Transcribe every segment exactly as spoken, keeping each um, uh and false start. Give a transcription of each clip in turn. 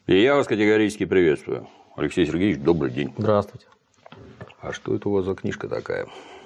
И я вас категорически приветствую. Алексей Сергеевич, добрый день. Здравствуйте. А что это у вас за книжка такая?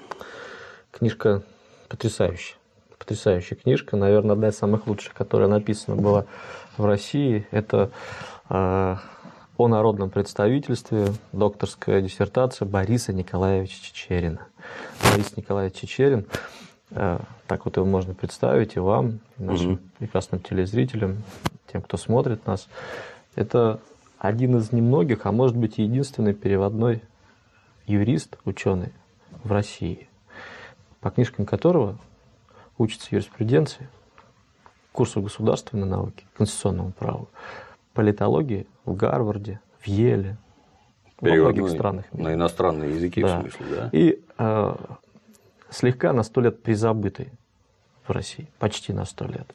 Книжка потрясающая. Потрясающая книжка. Наверное, одна из самых лучших, которая написана была в России. Это э, о народном представительстве, докторская диссертация Бориса Николаевича Чичерина. Борис Николаевич Чичерин, э, так вот его можно представить и вам, и нашим угу. прекрасным телезрителям, тем, кто смотрит нас. Это один из немногих, а может быть единственный переводной юрист, ученый в России, по книжкам которого учится юриспруденции, курсу государственной науки, конституционному праву, политологии в Гарварде, в Йеле, во многих странах мира. На иностранные языки, да. В смысле, да? И э, слегка на сто лет призабытый в России, почти на сто лет.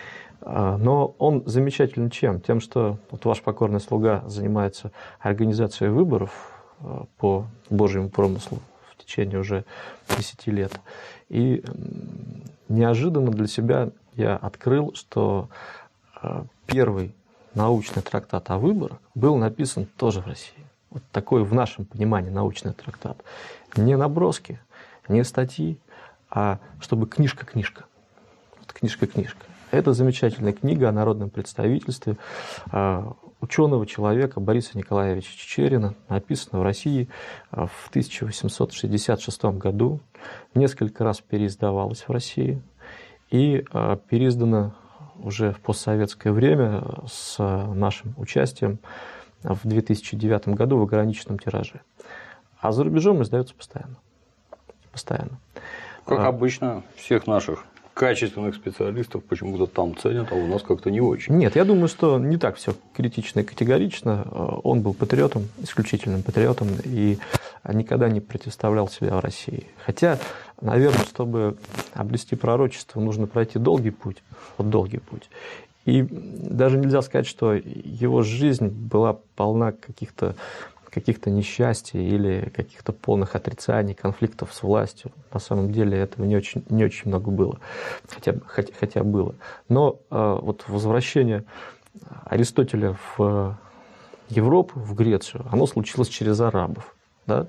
Но он замечателен чем? Тем, что вот ваш покорный слуга занимается организацией выборов по Божьему промыслу в течение уже десяти лет. И неожиданно для себя я открыл, что первый научный трактат о выборах был написан тоже в России. Вот такой в нашем понимании научный трактат. Не наброски, не статьи, а чтобы книжка-книжка. Вот книжка-книжка. Это замечательная книга о народном представительстве ученого человека Бориса Николаевича Чичерина, написана в России в тысяча восемьсот шестьдесят шестом году, несколько раз переиздавалась в России и переиздана уже в постсоветское время с нашим участием в две тысячи девятом году в ограниченном тираже. А за рубежом издается постоянно. Постоянно. Как обычно, всех наших качественных специалистов почему-то там ценят, а у нас как-то не очень. Нет, я думаю, что не так все критично и категорично. Он был патриотом, исключительным патриотом, и никогда не противоставлял себя в России. Хотя, наверное, чтобы обрести пророчество, нужно пройти долгий путь. Вот долгий путь. И даже нельзя сказать, что его жизнь была полна каких-то каких-то несчастий или каких-то полных отрицаний, конфликтов с властью. На самом деле этого не очень, не очень много было, хотя, хотя, хотя было. Но э, вот возвращение Аристотеля в Европу, в Грецию, оно случилось через арабов. Да?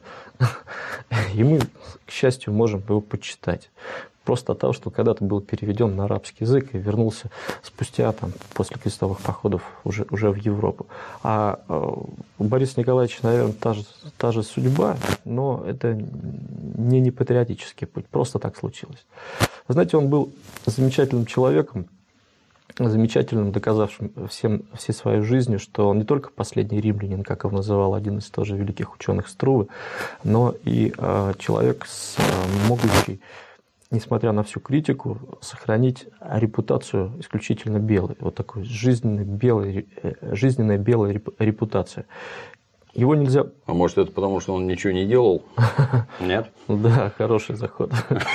И мы, к счастью, можем его почитать. Просто от того, что когда-то был переведен на арабский язык и вернулся спустя, там, после крестовых походов уже, уже в Европу. А у Бориса Николаевича, наверное, та же, та же судьба, но это не непатриотический путь, просто так случилось. Вы знаете, он был замечательным человеком, замечательным, доказавшим всем, всей своей жизнью, что он не только последний римлянин, как его называл один из тоже великих ученых Струве, но и э, человек с э, могущей, несмотря на всю критику, сохранить репутацию исключительно белой. Вот такой жизненной белой, жизненная белая репутация. Его нельзя... А может, это потому, что он ничего не делал? Нет? Да, хороший заход.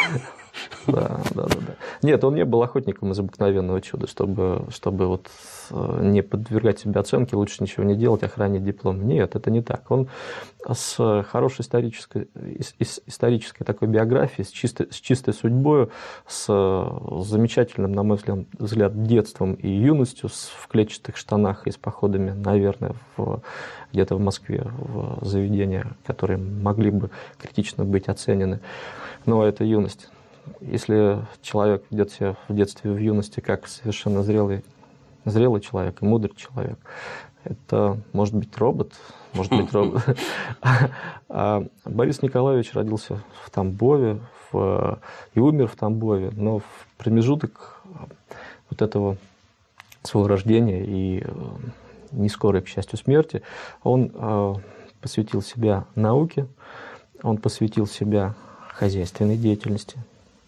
Да, да, да, да. Нет, он не был охотником из обыкновенного чуда, чтобы, чтобы вот не подвергать себе оценке, лучше ничего не делать, а хранить диплом. Нет, это не так. Он с хорошей исторической, исторической такой биографией, с чистой, с чистой судьбой, с замечательным, на мой взгляд, детством и юностью, в клетчатых штанах и с походами, наверное, в, где-то в Москве, в заведения, которые могли бы критично быть оценены. Но это юность. Если человек ведет себя в детстве, в юности, как совершенно зрелый, зрелый человек и мудрый человек, это может быть робот, может быть робот. А Борис Николаевич родился в Тамбове в, и умер в Тамбове, но в промежуток вот этого своего рождения и нескорой, к счастью, смерти он посвятил себя науке, он посвятил себя хозяйственной деятельности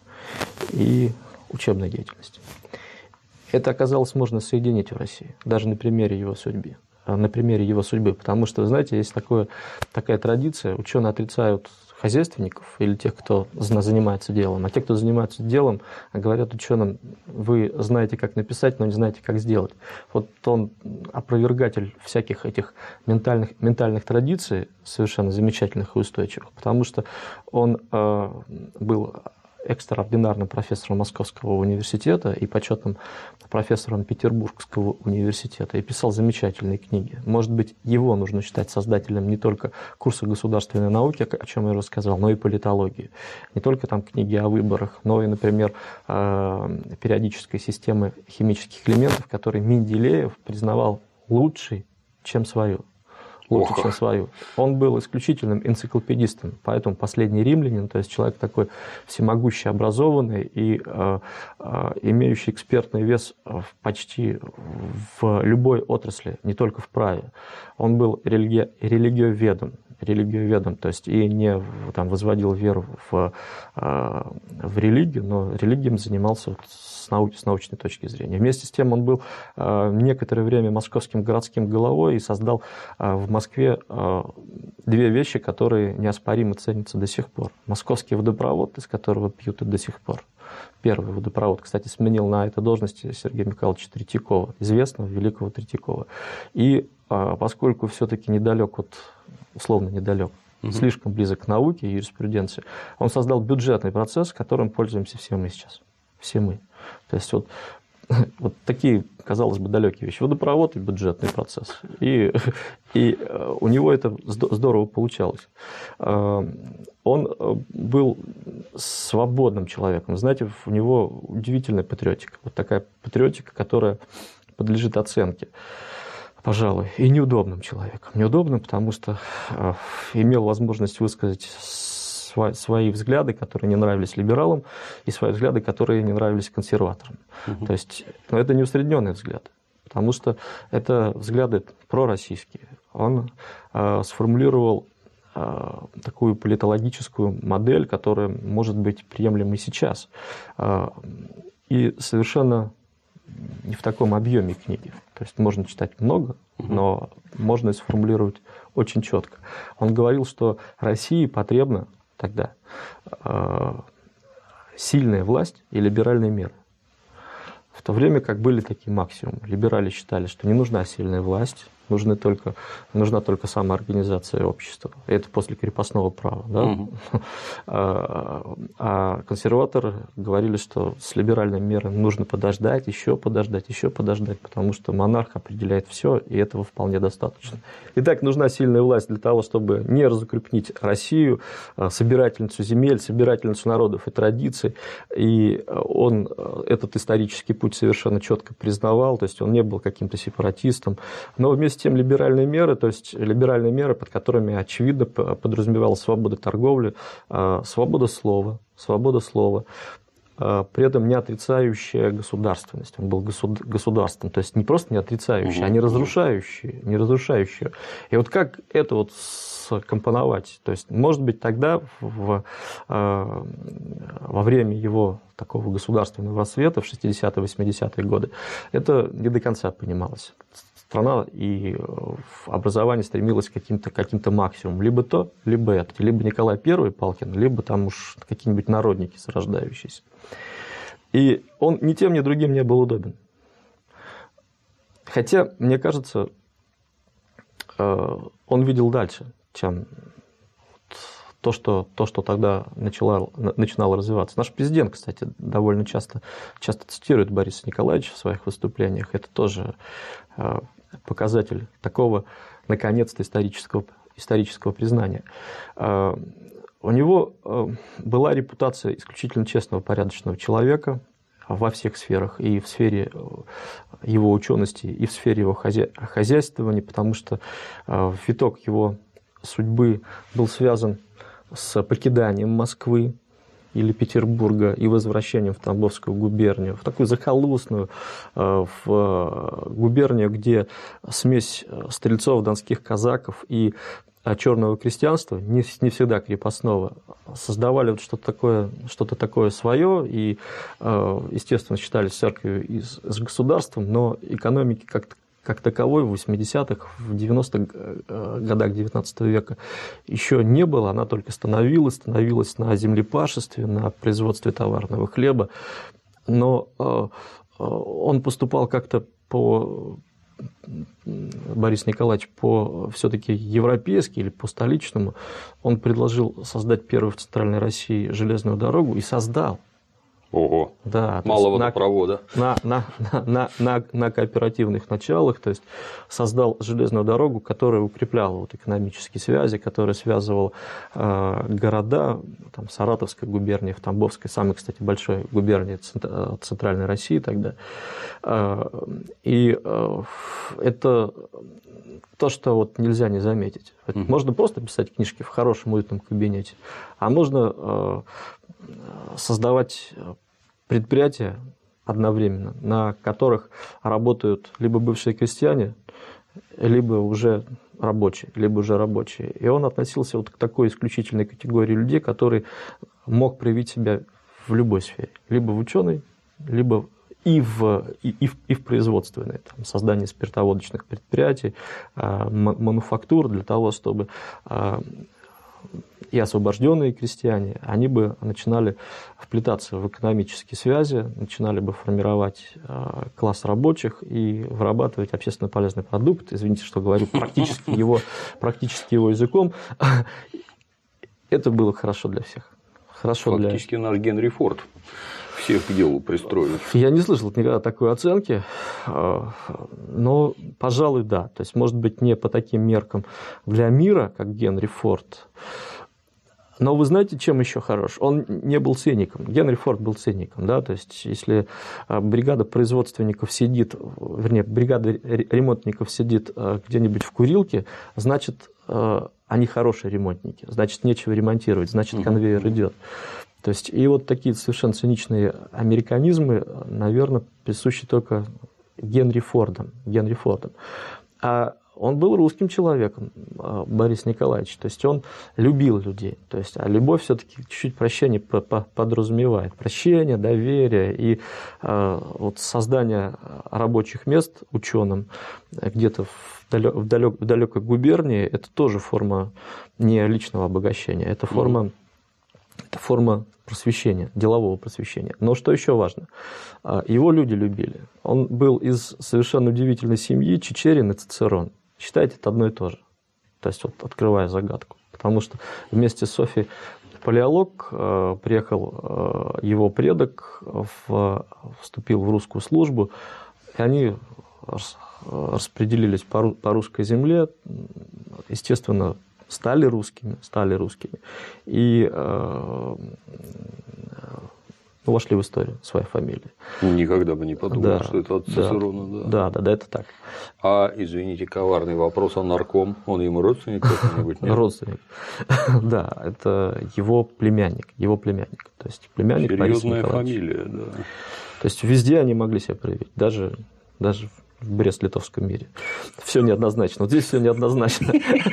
и учебной деятельности. Это оказалось можно соединить в России, даже на примере его судьбы. На примере его судьбы. Потому что, вы знаете, есть такое, такая традиция, ученые отрицают хозяйственников или тех, кто занимается делом, а те, кто занимается делом, говорят ученым: вы знаете, как написать, но не знаете, как сделать. Вот он опровергатель всяких этих ментальных, ментальных традиций, совершенно замечательных и устойчивых, потому что он э, был экстраординарным профессором Московского университета и почетным профессором Петербургского университета и писал замечательные книги. Может быть, его нужно считать создателем не только курса государственной науки, о чем я рассказал, но и политологии. Не только там книги о выборах, но и, например, периодической системы химических элементов, которые Менделеев признавал лучшей, чем свою. Лучше, Ох. чем свою. Он был исключительным энциклопедистом, поэтому последний римлянин, то есть человек такой всемогущий, образованный и э, э, имеющий экспертный вес в, почти в любой отрасли, не только в праве. Он был религи... религиоведом, религиоведом, то есть и не там, возводил веру в, э, в религию, но религией занимался вот с, нау... с научной точки зрения. Вместе с тем он был э, некоторое время московским городским головой и создал э, в Москве э, две вещи, которые неоспоримо ценятся до сих пор. Московский водопровод, из которого пьют и до сих пор. Первый водопровод, кстати, сменил на этой должности Сергея Михайловича Третьякова, известного великого Третьякова. И э, поскольку все-таки недалек, вот, условно недалек, угу. слишком близок к науке и юриспруденции, он создал бюджетный процесс, которым пользуемся все мы сейчас. Все мы. То есть вот, вот такие, казалось бы, далекие вещи. Водопровод и бюджетный процесс. И, и у него это здорово получалось. Он был свободным человеком. Знаете, у него удивительная патриотика. Вот такая патриотика, которая подлежит оценке, пожалуй, и неудобным человеком. Неудобным, потому что имел возможность высказать свои взгляды, которые не нравились либералам, и свои взгляды, которые не нравились консерваторам. Угу. То есть, ну, это не усредненный взгляд, потому что это взгляды пророссийские. Он э, сформулировал э, такую политологическую модель, которая может быть приемлема и сейчас. Э, и совершенно не в таком объеме книги. То есть можно читать много, но можно сформулировать очень четко. Он говорил, что России потребно тогда э, сильная власть и либеральные меры. В то время как были такие максимумы. Либерали считали, что не нужна сильная власть, нужны только, нужна только самоорганизация общества. И это после крепостного права. Да? Угу. А, а консерваторы говорили, что с либеральными мерами нужно подождать, еще подождать, еще подождать, потому что монарх определяет все, и этого вполне достаточно. Итак, нужна сильная власть для того, чтобы не разукрепнить Россию, собирательницу земель, собирательницу народов и традиций. И он этот исторический путь совершенно четко признавал, то есть он не был каким-то сепаратистом, но вместе с тем либеральные меры, то есть либеральные меры, под которыми очевидно подразумевалась свобода торговли, свобода слова, свобода слова, при этом не отрицающая государственность. Он был государством, то есть не просто не отрицающий, а не разрушающий, не разрушающий. И вот как это вот скомпоновать? То есть, может быть, тогда в, во время его такого государственного рассвета в шестидесятые, восьмидесятые годы это не до конца понималось. Страна и образование стремилось к каким-то, каким-то максимумам. Либо то, либо это. Либо Николай Первый Палкин, либо там уж какие-нибудь народники зарождающиеся. И он ни тем, ни другим не был удобен. Хотя, мне кажется, он видел дальше, чем то, что, то, что тогда начало, начинало развиваться. Наш президент, кстати, довольно часто, часто цитирует Бориса Николаевича в своих выступлениях. Это тоже показатель такого, наконец-то, исторического, исторического признания. У него была репутация исключительно честного, порядочного человека во всех сферах, и в сфере его учености, и в сфере его хозя... хозяйствования, потому что виток его судьбы был связан с покиданием Москвы или Петербурга и возвращением в Тамбовскую губернию, в такую захолустную, в губернию, где смесь стрельцов, донских казаков и черного крестьянства, не, не всегда крепостного, создавали вот что-то такое, что-то такое свое и, естественно, считались церковью и с государством, но экономики как-то как таковой в восьмидесятых, в девяностых годах девятнадцатого века еще не было, она только становилась, становилась на землепашестве, на производстве товарного хлеба, но он поступал как-то по, Борис Николаевич по все-таки европейски или по столичному, он предложил создать первую в Центральной России железную дорогу и создал. Ого, да, мало водопровода. На, на, на, на, на, на кооперативных началах, то есть создал железную дорогу, которая укрепляла вот экономические связи, которая связывала э, города, там, Саратовской губернии, в Тамбовской, самой, кстати, большой губернии Центральной России тогда. Э, и э, это то, что вот нельзя не заметить. Mm-hmm. Можно просто писать книжки в хорошем уютном кабинете, а можно э, создавать предприятия одновременно, на которых работают либо бывшие крестьяне, либо уже рабочие, либо уже рабочие. И он относился вот к такой исключительной категории людей, который мог проявить себя в любой сфере, либо в ученой, либо и в, и, и в, и в производственной, там, создание спиртоводочных предприятий, мануфактур для того, чтобы и освобожденные крестьяне, они бы начинали вплетаться в экономические связи, начинали бы формировать класс рабочих и вырабатывать общественно полезный продукт. Извините, что говорю практически его, практически его языком. Это было хорошо для всех. Хорошо Фактически для... наш Генри Форд всех к делу пристроит. Я не слышал никогда такой оценки, но, пожалуй, да. То есть, может быть, не по таким меркам для мира, как Генри Форд. Но вы знаете, чем еще хорош? Он не был циником. Генри Форд был циником. Да? То есть, если бригада производственников сидит, вернее, бригада ремонтников сидит где-нибудь в курилке, значит, они хорошие ремонтники. Значит, нечего ремонтировать, значит, конвейер идет. То есть, и вот такие совершенно циничные американизмы, наверное, присущи только Генри Фордом. Генри Фордом. А он был русским человеком, Борис Николаевич. То есть, он любил людей. То есть, а любовь все-таки чуть-чуть прощение подразумевает. Прощение, доверие и вот создание рабочих мест ученым где-то в, далек, в, далек, в далекой губернии, это тоже форма не личного обогащения, это форма... Это форма просвещения, делового просвещения. Но что еще важно? Его люди любили. Он был из совершенно удивительной семьи, Чичерин и Цицерон. Считайте, это одно и то же. То есть, вот, открывая загадку. Потому что вместе с Софией Палеолог приехал его предок, в, вступил в русскую службу, и они распределились по, по русской земле, естественно, стали русскими, стали русскими и э, ну, вошли в историю своей фамилии. Никогда бы не подумал, да, что это от Цицерона. Да, да, да, да, это так. А, извините, коварный вопрос, а нарком, он ему родственник какой-нибудь? Родственник. Да, это его племянник, его племянник. То есть, племянник серьезная фамилия, да. То есть, везде они могли себя проявить, даже, даже в Брест-Литовском мире. Все неоднозначно. Вот здесь все неоднозначно.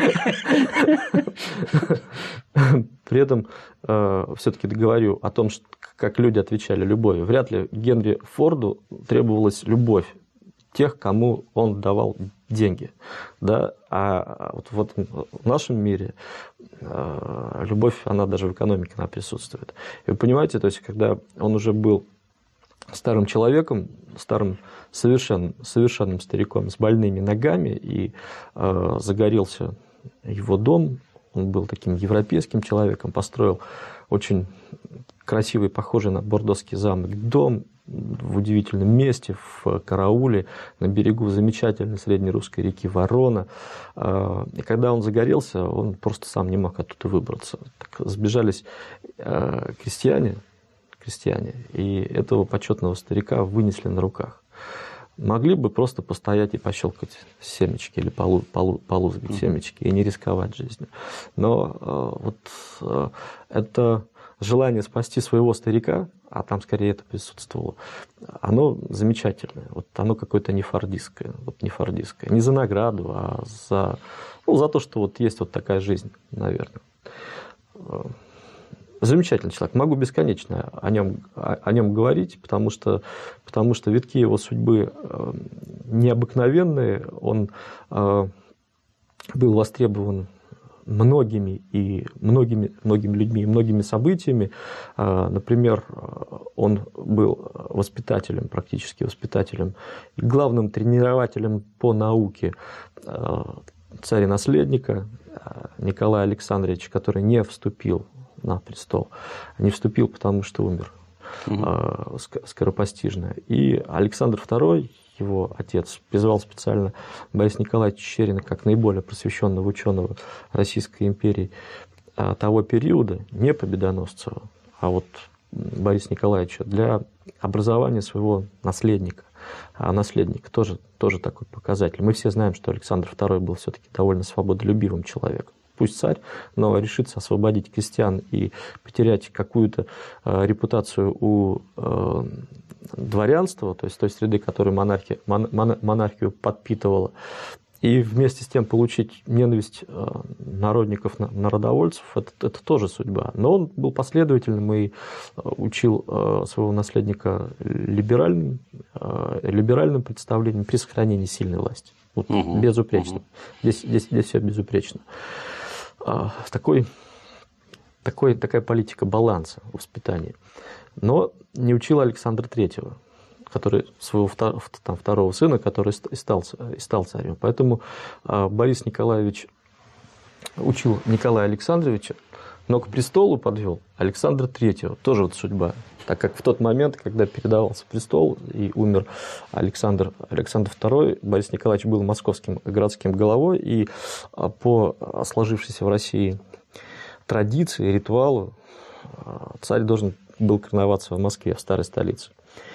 При этом э, все-таки говорю о том, что, как люди отвечали любовью. Вряд ли Генри Форду требовалась любовь тех, кому он давал деньги. Да? А вот, вот в нашем мире э, любовь, она даже в экономике она присутствует. И вы понимаете, то есть, когда он уже был старым человеком, старым совершенным, совершенным стариком с больными ногами, и э, загорелся его дом, он был таким европейским человеком, построил очень красивый, похожий на Бордоский замок дом в удивительном месте, в карауле, на берегу замечательной среднерусской реки Ворона. И когда он загорелся, он просто сам не мог оттуда выбраться. Так сбежались крестьяне, крестьяне, и этого почетного старика вынесли на руках. Могли бы просто постоять и пощелкать семечки или полу, полу, полузгать mm-hmm. семечки и не рисковать жизнью. Но э, вот э, это желание спасти своего старика, а там скорее это присутствовало, оно замечательное. Вот оно какое-то не фордистское, вот не фордистское. Не за награду, а за, ну, за то, что вот есть вот такая жизнь, наверное. Замечательный человек. Могу бесконечно о нем, о нем говорить, потому что, потому что витки его судьбы необыкновенные. Он был востребован многими и многими, многими людьми и многими событиями. Например, он был воспитателем, практически воспитателем, и главным тренирователем по науке царя-наследника Николая Александровича, который не вступил на престол. Не вступил, потому что умер угу. скоропостижно. И Александр второй, его отец, призвал специально Бориса Николаевича Чичерина как наиболее просвещенного ученого Российской империи того периода, не Победоносцева, а вот Бориса Николаевича, для образования своего наследника. А наследник тоже, тоже такой показатель. Мы все знаем, что Александр второй был все-таки довольно свободолюбивым человеком. Пусть царь, но решится освободить крестьян и потерять какую-то э, репутацию у э, дворянства, то есть той среды, которую монархия, мон, мон, монархию подпитывала, и вместе с тем получить ненависть э, народников, народовольцев, это, это тоже судьба. Но он был последовательным и учил э, своего наследника либеральным, э, либеральным представлением при сохранении сильной власти. Вот, угу, безупречно. Угу. Здесь, здесь, здесь все безупречно. Такой, такой, такая политика баланса в воспитании. Но не учил Александра третьего, который, своего втор, там, второго сына, который и стал, и стал царем. Поэтому Борис Николаевич учил Николая Александровича, но к престолу подвел Александра третьего. Тоже вот судьба. Так как в тот момент, когда передавался престол и умер Александр, Александр второй, Борис Николаевич был московским городским головой, и по сложившейся в России традиции, ритуалу, царь должен был короноваться в Москве, в старой столице.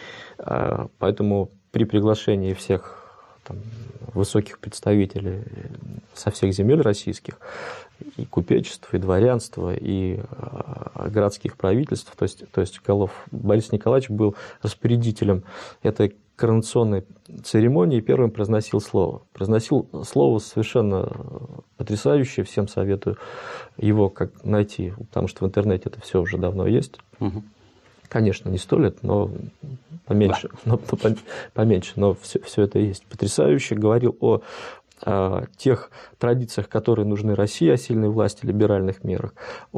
Поэтому при приглашении всех там, высоких представителей со всех земель российских, и купечества, и дворянства, и городских правительств, то есть, то есть голов, Борис Николаевич был распорядителем этой коронационной церемонии и первым произносил слово. Произносил слово совершенно потрясающее, всем советую его как найти, потому что в интернете это все уже давно есть. Угу. Конечно, не сто лет, но поменьше, да. но, но поменьше, но все, все это есть. Потрясающе говорил о о тех традициях, которые нужны России, о сильной власти, либеральных мерах,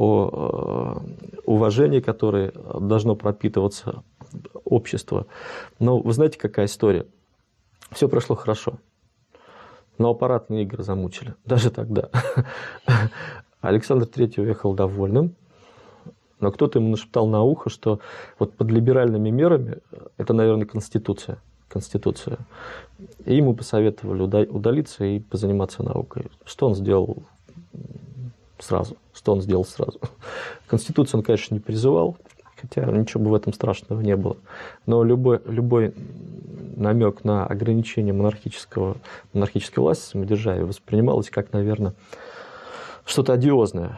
о уважении, которое должно пропитываться общество. Но вы знаете, какая история? Все прошло хорошо, но аппаратные игры замучили, даже тогда. Александр третий уехал довольным, но кто-то ему нашептал на ухо, что вот под либеральными мерами, это, наверное, Конституция, Конституция. И ему посоветовали удалиться и позаниматься наукой. Что он сделал сразу? Что он сделал сразу? Конституцию он, конечно, не призывал, хотя ничего бы в этом страшного не было. Но любой, любой намек на ограничение монархического, монархической власти, самодержавия воспринималось как, наверное, что-то одиозное,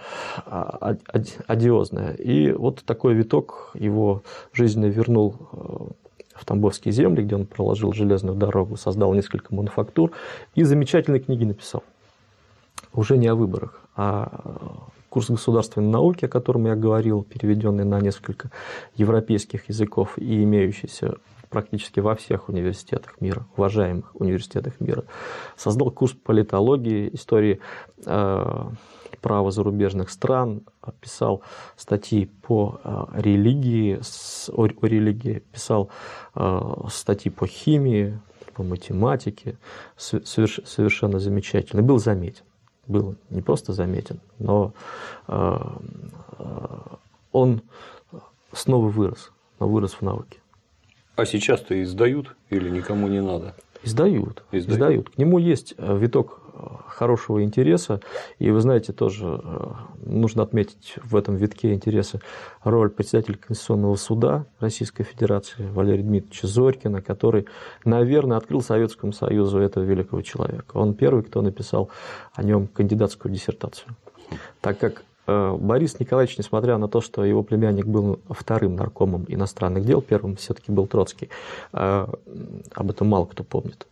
одиозное. И вот такой виток его жизненно вернул в Тамбовские земли, где он проложил железную дорогу, создал несколько мануфактур и замечательные книги написал. Уже не о выборах, а курс государственной науки, о котором я говорил, переведенный на несколько европейских языков и имеющийся практически во всех университетах мира, уважаемых университетах мира. Создал курс политологии, истории э, права зарубежных стран, писал статьи по э, религии, с, о, о религии, писал э, статьи по химии, по математике, соверш, совершенно замечательный. Был заметен. Был не просто заметен, но э, э, он снова вырос, но вырос в науке. А сейчас-то издают или никому не надо? Издают, издают. издают. К нему есть виток хорошего интереса. И вы знаете, тоже нужно отметить в этом витке интереса роль председателя Конституционного суда Российской Федерации Валерия Дмитриевича Зорькина, который, наверное, открыл Советскому Союзу этого великого человека. Он первый, кто написал о нем кандидатскую диссертацию. Так как Борис Николаевич, несмотря на то, что его племянник был вторым наркомом иностранных дел, первым все-таки был Троцкий, об этом мало кто помнит,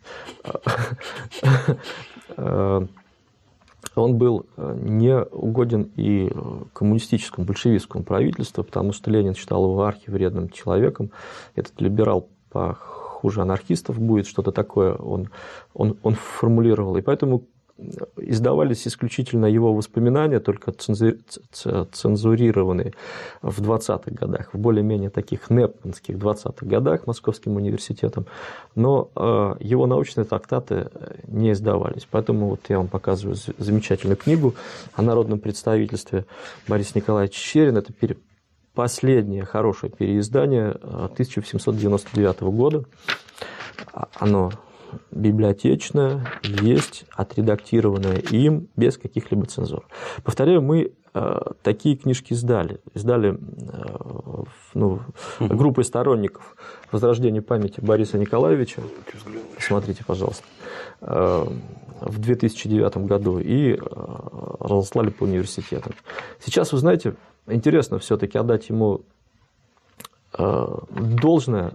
он был не угоден и коммунистическому, большевистскому правительству, потому что Ленин считал его архивредным человеком. Этот либерал похуже анархистов будет, что-то такое он, он, он формулировал. И поэтому издавались исключительно его воспоминания, только цензурированные в двадцатых годах, в более-менее таких непманских двадцатых годах Московским университетом, но его научные трактаты не издавались. Поэтому вот я вам показываю замечательную книгу о народном представительстве Бориса Николаевича Чичерина. Это последнее хорошее переиздание тысяча восемьсот девяносто девятого года. Оно библиотечное, есть, отредактированное им, без каких-либо цензур. Повторяю, мы э, такие книжки издали. Издали э, ну, группой сторонников возрождения памяти Бориса Николаевича. Смотрите, пожалуйста. Э, в две тысячи девятом году и э, разослали по университетам. Сейчас, вы знаете, интересно все-таки отдать ему э, должное.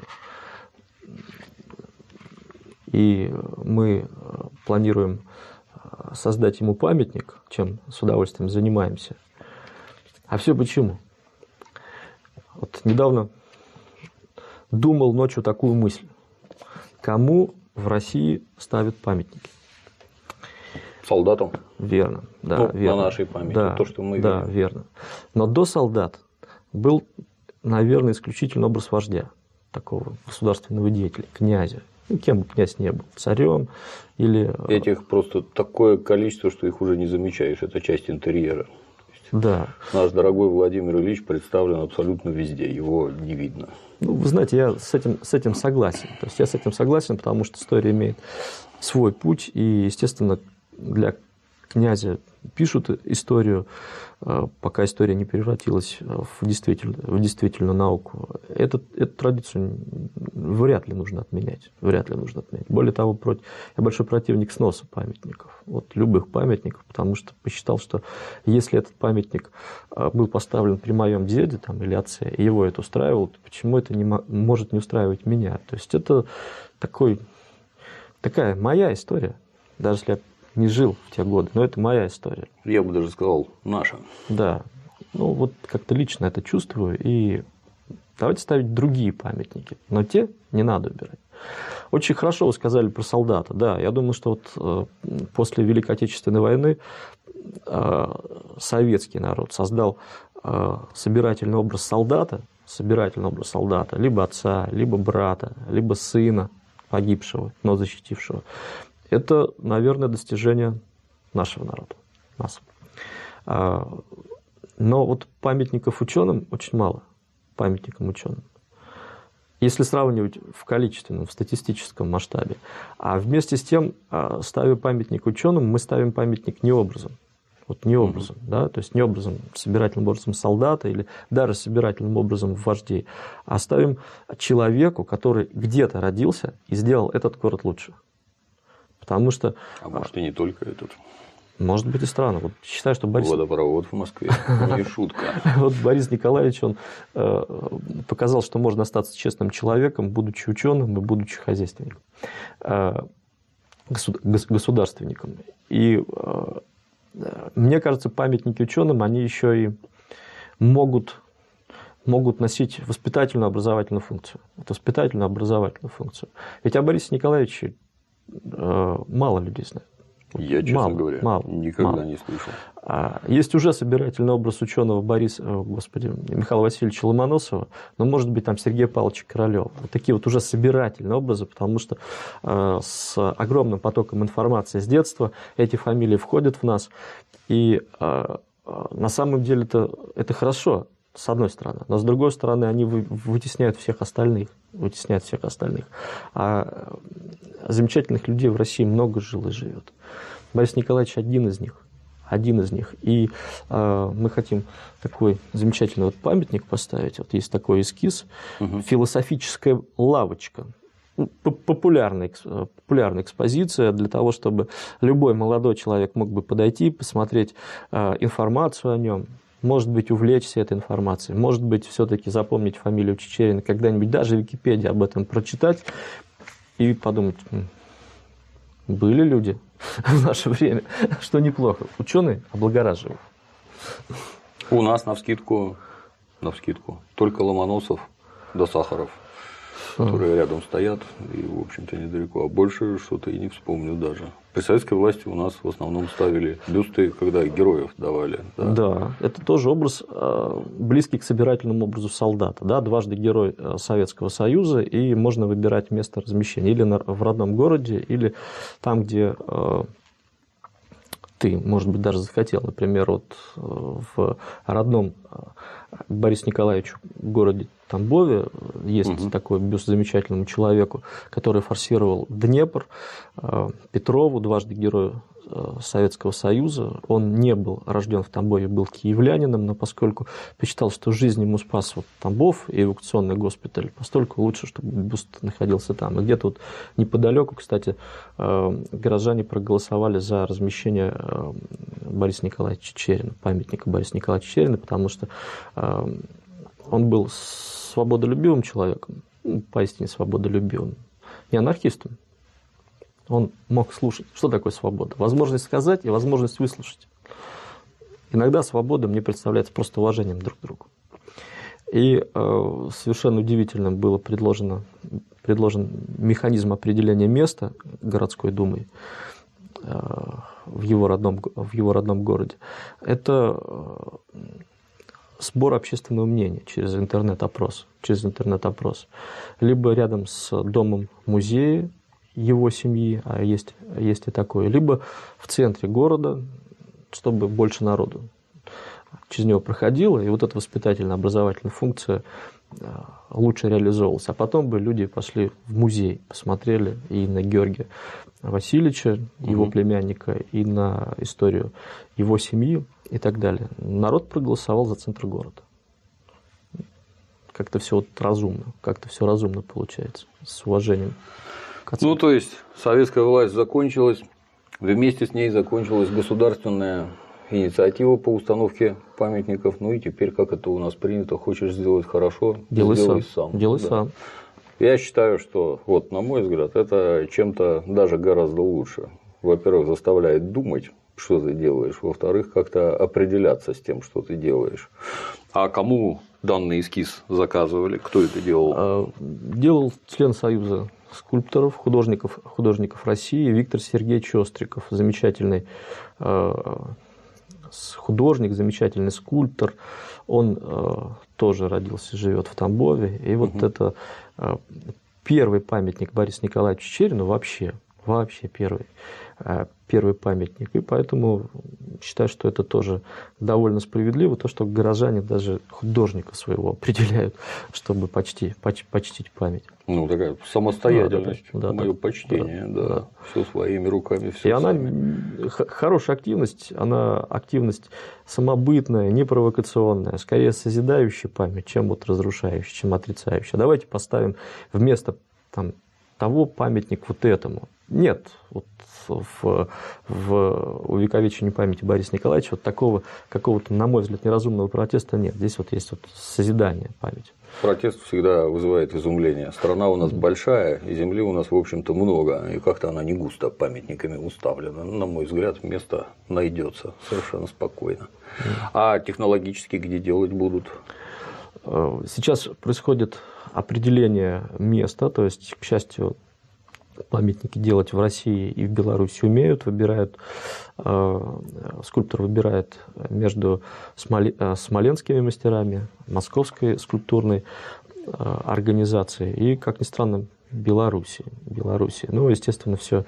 И мы планируем создать ему памятник, чем с удовольствием занимаемся. А все почему? Вот недавно думал ночью такую мысль. Кому в России ставят памятники? Солдатам? Верно. Да, ну, верно. На нашей памяти, да, то, что мы Да, видим. верно. Но до солдат был, наверное, исключительно образ вождя, такого государственного деятеля, князя. Ну, кем бы князь не был, царем или... Этих просто такое количество, что их уже не замечаешь, это часть интерьера. Да. Наш дорогой Владимир Ильич представлен абсолютно везде, его не видно. Ну, вы знаете, я с этим, с этим согласен. То есть я с этим согласен, потому что история имеет свой путь, и, естественно, для князя пишут историю, пока история не превратилась в действительную, в действительную науку. Эту, эту традицию вряд ли нужно отменять. Вряд ли нужно отменять. Более того, я большой противник сноса памятников. Вот, любых памятников, потому что посчитал, что если этот памятник был поставлен при моем деде там, или отце, и его это устраивало, то почему это не может не устраивать меня? То есть это такой, такая моя история, даже если я не жил в те годы, но это моя история. Я бы даже сказал, наша. Да. Ну, вот как-то лично это чувствую, и давайте ставить другие памятники, но те не надо убирать. Очень хорошо вы сказали про солдата. Да, я думаю, что вот после Великой Отечественной войны советский народ создал собирательный образ солдата, собирательный образ солдата, либо отца, либо брата, либо сына погибшего, но защитившего. Это, наверное, достижение нашего народа, нас. Но вот памятников ученым очень мало, памятникам ученым. Если сравнивать в количественном, в статистическом масштабе. А вместе с тем, ставя памятник ученым, мы ставим памятник не образом. Вот не образом, mm-hmm. да, то есть не образом, собирательным образом солдата или даже собирательным образом вождей, а ставим человеку, который где-то родился и сделал этот город лучше. Потому что... А может, и не только этот. Может быть, и странно. Вот считаю, что Борис... Водопровод в Москве. Не шутка. Вот Борис Николаевич, он показал, что можно остаться честным человеком, будучи ученым и будучи хозяйственником, государственником. И мне кажется, памятники ученым, они еще и могут... могут носить воспитательную образовательную функцию. Это воспитательную образовательную функцию. Ведь о Борисе Николаевиче мало людей знают. Я, честно мало, говоря, мало, никогда мало. не слышал. Есть уже собирательный образ ученого Бориса, господи, Михаила Васильевича Ломоносова, но, может быть, там Сергея Павловича Королева. Вот такие вот уже собирательные образы, потому что с огромным потоком информации с детства эти фамилии входят в нас. И на самом деле это, это хорошо, с одной стороны, но с другой стороны они вытесняют всех остальных. Вытесняют всех остальных. А замечательных людей в России много жило и живет. Борис Николаевич один из них. Один из них. И э, мы хотим такой замечательный вот памятник поставить. Вот есть такой эскиз. Угу. Философическая лавочка. Популярная, популярная экспозиция для того, чтобы любой молодой человек мог бы подойти, посмотреть э, информацию о нем. Может быть, увлечься этой информацией, может быть, все-таки запомнить фамилию Чичерина, когда-нибудь даже в Википедии об этом прочитать и подумать, были люди в наше время, что неплохо. Ученые облагораживают. У нас навскидку, навскидку, только Ломоносов да Сахаров. которые рядом стоят, и, в общем-то, недалеко. А больше что-то и не вспомню даже. При советской власти у нас в основном ставили бюсты, когда героев давали. Да, да, это тоже образ, близкий к собирательному образу солдата. Да? Дважды герой Советского Союза, и можно выбирать место размещения. Или в родном городе, или там, где ты, может быть, даже захотел. Например, вот в родном Борису Николаевичу городе Тамбове есть угу. такой бюст замечательному человеку, который форсировал Днепр, Петрову, дважды герою Советского Союза. Он не был рожден в Тамбове, был киевлянином, но поскольку посчитал, что жизнь ему спас вот Тамбов и эвакуационный госпиталь, постольку лучше, чтобы бюст находился там. И где-то вот неподалеку, кстати, горожане проголосовали за размещение Бориса Николаевича Чичерина, памятника Бориса Николаевича Чичерина, потому что он был свободолюбивым человеком, ну, поистине свободолюбивым, не анархистом. Он мог слушать. Что такое свобода? Возможность сказать и возможность выслушать. Иногда свобода мне представляется просто уважением друг к другу. И э, совершенно удивительным было предложено, предложен механизм определения места городской думой э, в, его родном, в его родном городе. Это э, сбор общественного мнения через интернет-опрос. Через интернет-опрос. Либо рядом с домом музея его семьи, а есть, есть и такое, либо в центре города, чтобы больше народу через него проходило, и вот эта воспитательно-образовательная функция лучше реализовывалась. А потом бы люди пошли в музей, посмотрели и на Георгия Васильевича, его угу. племянника, и на историю его семьи и так далее. Народ проголосовал за центр города. Как-то все вот разумно, как-то все разумно получается, с уважением. Ну, то есть, советская власть закончилась, вместе с ней закончилась государственная инициатива по установке памятников, ну и теперь, как это у нас принято, хочешь сделать хорошо, делай, сделай сам. сам. Делай да. сам. Я считаю, что, вот, на мой взгляд, это чем-то даже гораздо лучше. Во-первых, заставляет думать, что ты делаешь, во-вторых, как-то определяться с тем, что ты делаешь. А кому данный эскиз заказывали? Кто это делал? Делал член Союза скульпторов, художников, художников России Виктор Сергеевич Остриков, замечательный художник, замечательный скульптор. Он тоже родился, живет в Тамбове. И вот угу. это первый памятник Борису Николаевичу Чичерину вообще, вообще первый, первый памятник. И поэтому считаю, что это тоже довольно справедливо, то, что горожане даже художника своего определяют, чтобы почти, поч, почтить память. Ну, такая самостоятельность, да, да, да, мое да, почтение, да, да, да. Все своими руками, все. И сами. она хорошая активность, она активность самобытная, непровокационная, скорее созидающая память, чем вот разрушающая, чем отрицающая. Давайте поставим вместо там, того памятник вот этому. Нет, вот в, в увековечении памяти Бориса Николаевича вот такого какого-то, на мой взгляд, неразумного протеста нет. Здесь вот есть вот созидание памяти. Протест всегда вызывает изумление. Страна у нас большая, и земли у нас, в общем-то, много, и как-то она не густо памятниками уставлена. На мой взгляд, место найдется совершенно спокойно. А технологически где делать будут? Сейчас происходит определение места, то есть, к счастью, памятники делать в России и в Беларуси умеют, выбирают, скульптор выбирает между смоленскими мастерами, московской скульптурной организацией и, как ни странно, Беларуси. Беларуси. Ну, естественно, все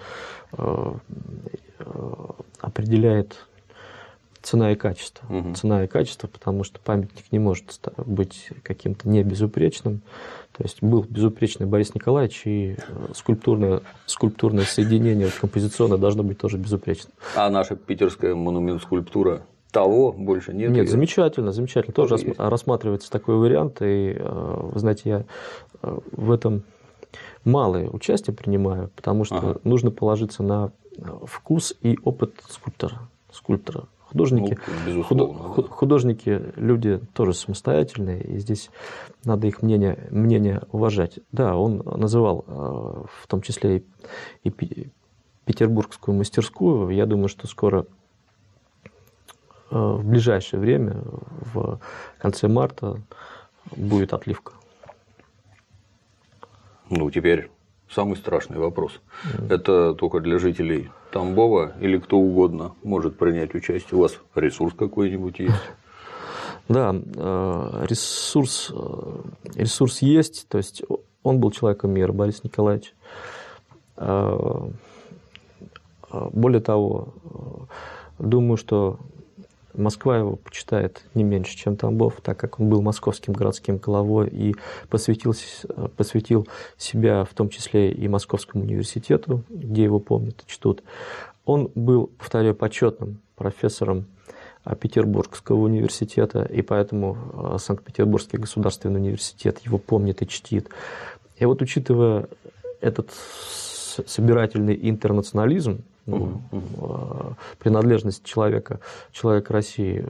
определяет цена и качество. Угу. Цена и качество, потому что памятник не может быть каким-то не безупречным. То есть был безупречный Борис Николаевич, и скульптурное, скульптурное соединение композиционное должно быть тоже безупречным. А наша питерская монумент-скульптура того больше нет? Нет, замечательно, замечательно. Тоже, тоже рассматривается такой вариант. И, вы знаете, я в этом малое участие принимаю, потому что ага. нужно положиться на вкус и опыт скульптора. скульптора. Художники, ну, худ, художники люди тоже самостоятельные, и здесь надо их мнение, мнение уважать. Да, он называл в том числе и петербургскую мастерскую. Я думаю, что скоро, в ближайшее время, в конце марта, будет отливка. Ну, теперь самый страшный вопрос. Mm. Это только для жителей Тамбова или кто угодно может принять участие? У вас ресурс какой-нибудь есть? Да, ресурс, ресурс есть. То есть он был человеком мира, Борис Николаевич. Более того, думаю, что Москва его почитает не меньше, чем Тамбов, так как он был московским городским главой и посвятил, посвятил себя в том числе и Московскому университету, где его помнят и чтут. Он был, повторяю, почетным профессором Петербургского университета, и поэтому Санкт-Петербургский государственный университет его помнит и чтит. И вот, учитывая этот собирательный интернационализм, ну, uh-huh. принадлежность человека, человека России,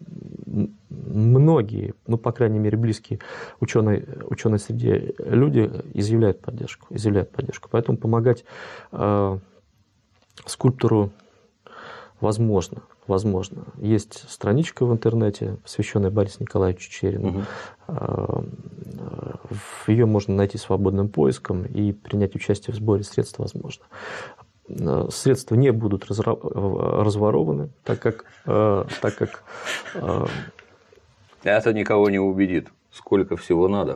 многие, ну, по крайней мере, близкие ученой, ученой среде люди изъявляют поддержку, изъявляют поддержку. Поэтому помогать э, скульптору возможно. Возможно. Есть страничка в интернете, посвященная Борису Николаевичу Чичерину. Uh-huh. Ее можно найти свободным поиском, и принять участие в сборе средств возможно. Средства не будут разворованы, так как, так как... Это никого не убедит. Сколько всего надо?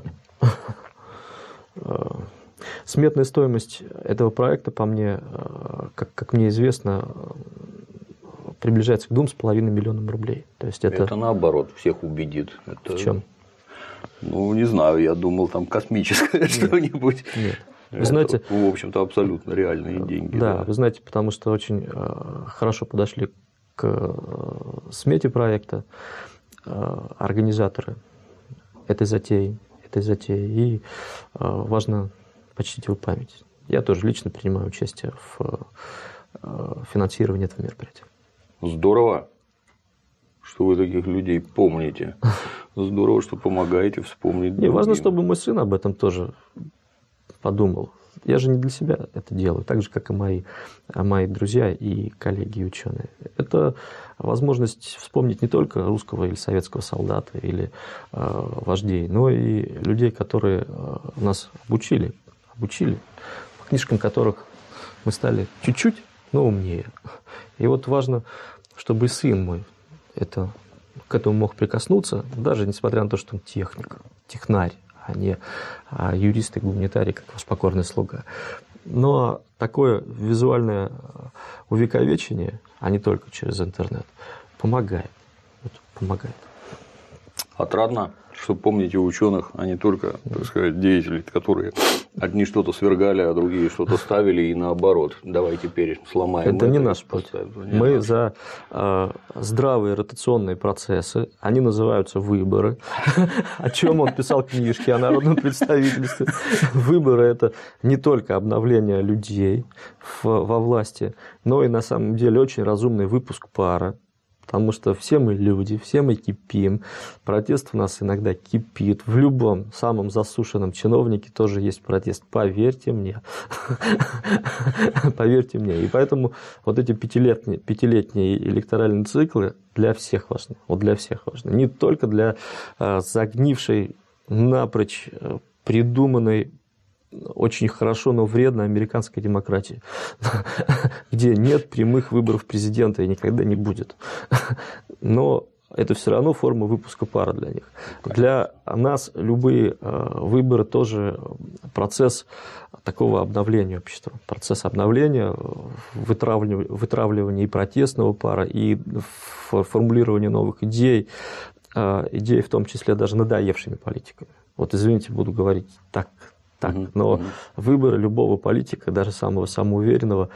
Сметная стоимость этого проекта, по мне, как, как мне известно, приближается к двум с половиной миллионам рублей. То есть это... это наоборот всех убедит. Это... В чем? Ну, не знаю, я думал, там космическое нет, что-нибудь. Нет. Вы это, знаете, в общем-то, абсолютно реальные деньги. Да, да, вы знаете, потому что очень э, хорошо подошли к э, смете проекта э, организаторы этой затеи, этой затеи, и э, важно почтить его память. Я тоже лично принимаю участие в э, финансировании этого мероприятия. Здорово, что вы таких людей помните. Здорово, что помогаете вспомнить другим. Не, важно, чтобы мой сын об этом тоже подумал. Я же не для себя это делаю, так же, как и мои, мои друзья и коллеги, и ученые. Это возможность вспомнить не только русского или советского солдата или э, вождей, но и людей, которые э, нас обучили, обучили, по книжкам которых мы стали чуть-чуть, но умнее. И вот важно, чтобы и сын мой это, к этому мог прикоснуться, даже несмотря на то, что он техник, технарь, а не а юрист и гуманитарий, как ваш покорный слуга. Но такое визуальное увековечение, а не только через интернет, помогает. Вот, помогает. Отрадно, что помните ученых, а не только, так сказать, деятелей, которые одни что-то свергали, а другие что-то ставили, и наоборот. Давай теперь сломаем. Это, это не наш путь. Не Мы наш. за э, здравые ротационные процессы. Они называются выборы. О чем он писал книжки о народном представительстве. Выборы – это не только обновление людей во власти, но и на самом деле очень разумный выпуск пара. Потому что все мы люди, все мы кипим, протест у нас иногда кипит. В любом самом засушенном чиновнике тоже есть протест. Поверьте мне. Поверьте мне. И поэтому вот эти пятилетние, пятилетние электоральные циклы для всех важны. Вот для всех важны. Не только для загнившей, напрочь придуманной, очень хорошо, но вредно американской демократии, где нет прямых выборов президента и никогда не будет. Но это все равно форма выпуска пара для них. Для нас любые выборы тоже процесс такого обновления общества. Процесс обновления, вытравливания, вытравливания и протестного пара, и формулирования новых идей, идей в том числе даже надоевшими политиками. Вот извините, буду говорить так. Так, но выборы любого политика, даже самого самоуверенного,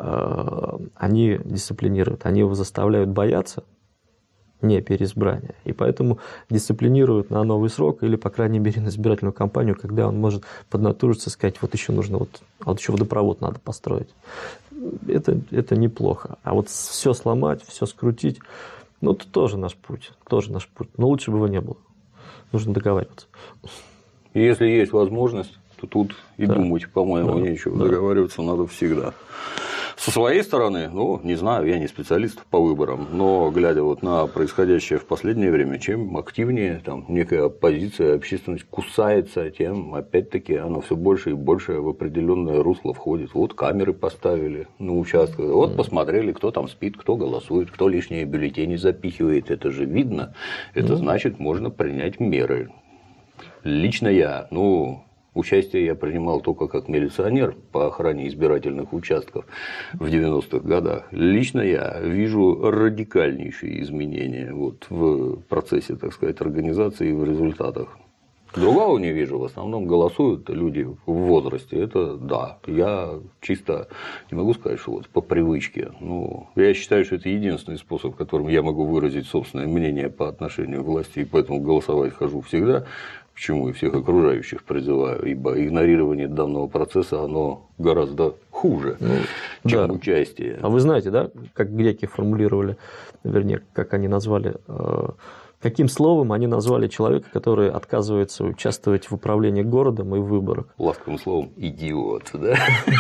они дисциплинируют, они его заставляют бояться не переизбрания. И поэтому дисциплинируют на новый срок или, по крайней мере, на избирательную кампанию, когда он может поднатужиться и сказать, вот еще нужно, вот, а вот еще водопровод надо построить. Это, это неплохо. А вот все сломать, все скрутить, ну, это тоже наш путь, тоже наш путь. Но лучше бы его не было. Нужно договариваться. Если есть возможность, тут и да. думать, по-моему, да. нечего. Да. Договариваться надо всегда. Со своей стороны, ну, не знаю, я не специалист по выборам, но глядя вот на происходящее в последнее время, чем активнее там некая оппозиция, общественность кусается, тем опять-таки она все больше и больше в определенное русло входит. Вот камеры поставили на участках, вот посмотрели, кто там спит, кто голосует, кто лишние бюллетени запихивает. Это же видно. Это значит, можно принять меры. Лично я, ну. Участие я принимал только как милиционер по охране избирательных участков в девяностых годах. Лично я вижу радикальнейшие изменения вот в процессе, так сказать, организации и в результатах. Другого не вижу. В основном голосуют люди в возрасте. Это да. Я чисто не могу сказать, что вот по привычке. Но я считаю, что это единственный способ, которым я могу выразить собственное мнение по отношению к власти, и поэтому голосовать хожу всегда. К чему и всех окружающих призываю, ибо игнорирование данного процесса, оно гораздо хуже, ну, чем да. участие. А вы знаете, да, как греки формулировали, вернее, как они назвали, каким словом они назвали человека, который отказывается участвовать в управлении городом и в выборах? Ласковым словом идиот, да?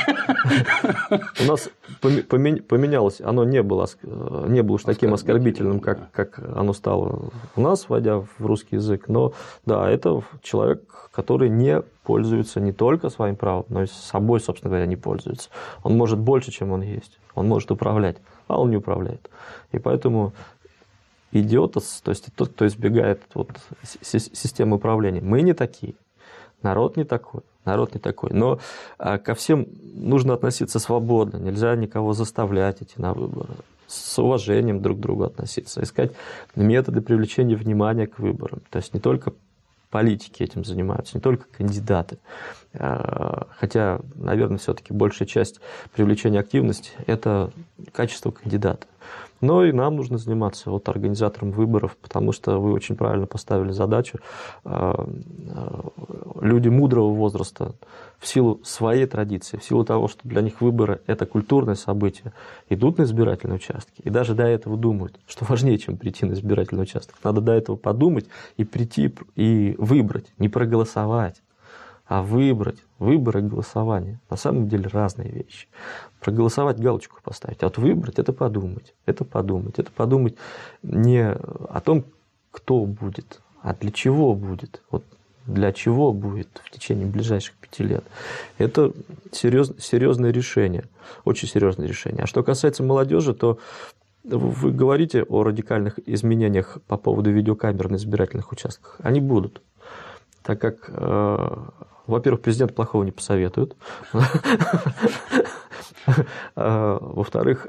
У нас поменялось, оно не было, не было уж таким оскорбительным, как, как оно стало у нас, вводя в русский язык, но да, это человек, который не пользуется не только своим правом, но и собой, собственно говоря, не пользуется. Он может больше, чем он есть, он может управлять, а он не управляет. И поэтому идиотос, то есть тот, кто избегает вот системы управления. Мы не такие, народ не такой, народ не такой. Но ко всем нужно относиться свободно, нельзя никого заставлять идти на выборы, с уважением друг к другу относиться, искать методы привлечения внимания к выборам. То есть не только политики этим занимаются, не только кандидаты. Хотя, наверное, все-таки большая часть привлечения активности – это качество кандидата. Но и нам нужно заниматься вот организатором выборов, потому что вы очень правильно поставили задачу. Люди мудрого возраста в силу своей традиции, в силу того, что для них выборы – это культурное событие, идут на избирательные участки. И даже до этого думают, что важнее, чем прийти на избирательный участок. Надо до этого подумать и прийти и выбрать, не проголосовать, а выбрать. Выбор и голосование на самом деле разные вещи. Проголосовать, галочку поставить, а вот выбрать – это подумать, это подумать, это подумать не о том, кто будет, а для чего будет, вот для чего будет в течение ближайших пяти лет. Это серьез, серьезное решение, очень серьезное решение. А что касается молодежи, то вы говорите о радикальных изменениях по поводу видеокамер на избирательных участках. Они будут, так как, во-первых, президент плохого не посоветует. Во-вторых,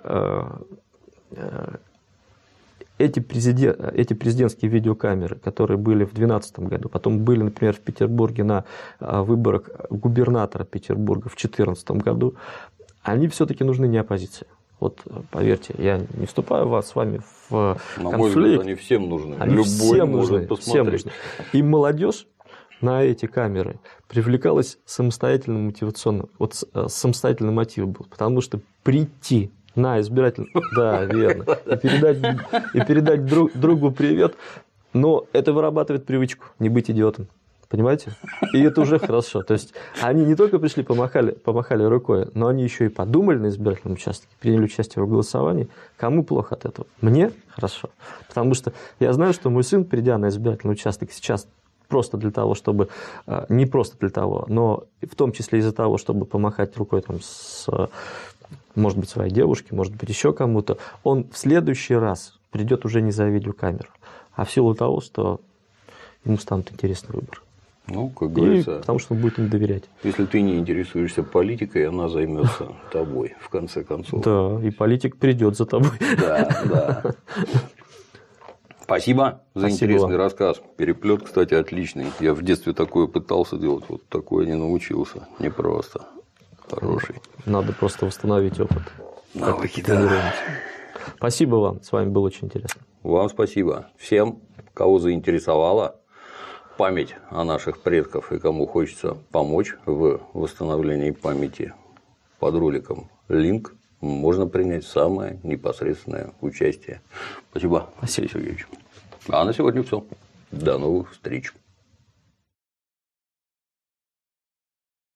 эти, президент, эти президентские видеокамеры, которые были в две тысячи двенадцатом году, потом были, например, в Петербурге на выборах губернатора Петербурга в две тысячи четырнадцатом году, они все-таки нужны не оппозиции. Вот поверьте, я не вступаю вас с вами в конфликт. На мой взгляд, они всем нужны. Они Любой всем может нужны, посмотреть. всем нужны. И молодежь на эти камеры привлекалась самостоятельным мотивационным, вот самостоятельный мотив был, потому что прийти на избирательный, да, верно, и передать, и передать друг, другу привет, но это вырабатывает привычку не быть идиотом, понимаете? И это уже хорошо, то есть они не только пришли, помахали, помахали рукой, но они еще и подумали на избирательном участке, приняли участие в голосовании. Кому плохо от этого? Мне хорошо, потому что я знаю, что мой сын, придя на избирательный участок сейчас, просто для того, чтобы, не просто для того, но в том числе из-за того, чтобы помахать рукой там с, может быть, своей девушке, может быть, еще кому-то, он в следующий раз придет уже не за видеокамеру, а в силу того, что ему станут интересны выборы. Ну, как говорится, и потому что он будет им доверять. Если ты не интересуешься политикой, она займется тобой, в конце концов. Да, и политик придет за тобой. Да, да. Спасибо за Спасибо интересный вам. рассказ. Переплет, кстати, отличный. Я в детстве такое пытался делать, вот такое не научился. Непросто. Хороший. Надо просто восстановить опыт. Навыки, да. Спасибо вам. С вами было очень интересно. Вам спасибо. Всем, кого заинтересовала память о наших предках и кому хочется помочь в восстановлении памяти, под роликом линк. Можно принять самое непосредственное участие. Спасибо, Алексей Сергеевич. А на сегодня все. До новых встреч.